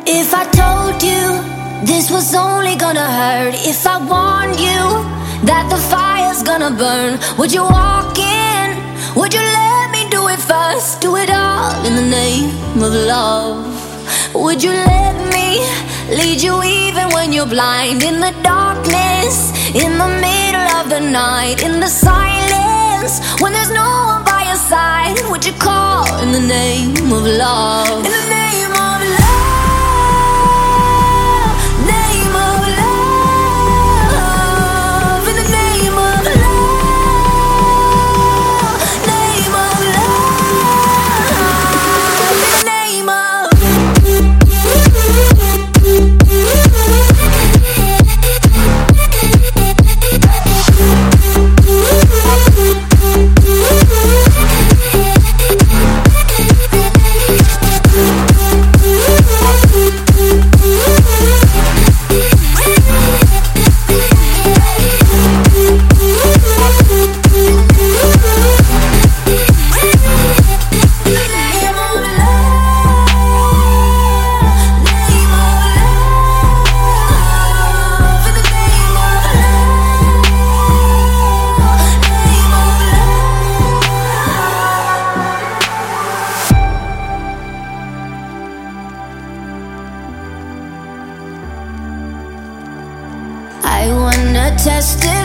If I told you this was only gonna hurt, if I warned you that the fire's gonna burn, would you walk in? Would you let me do it first? Do it all in the name of love. Would you let me lead you even when you're blind? In the darkness, in the middle of the night, in the silence, when there's no one by your side, would you call in the name of love? In the name of love. I wanna test it.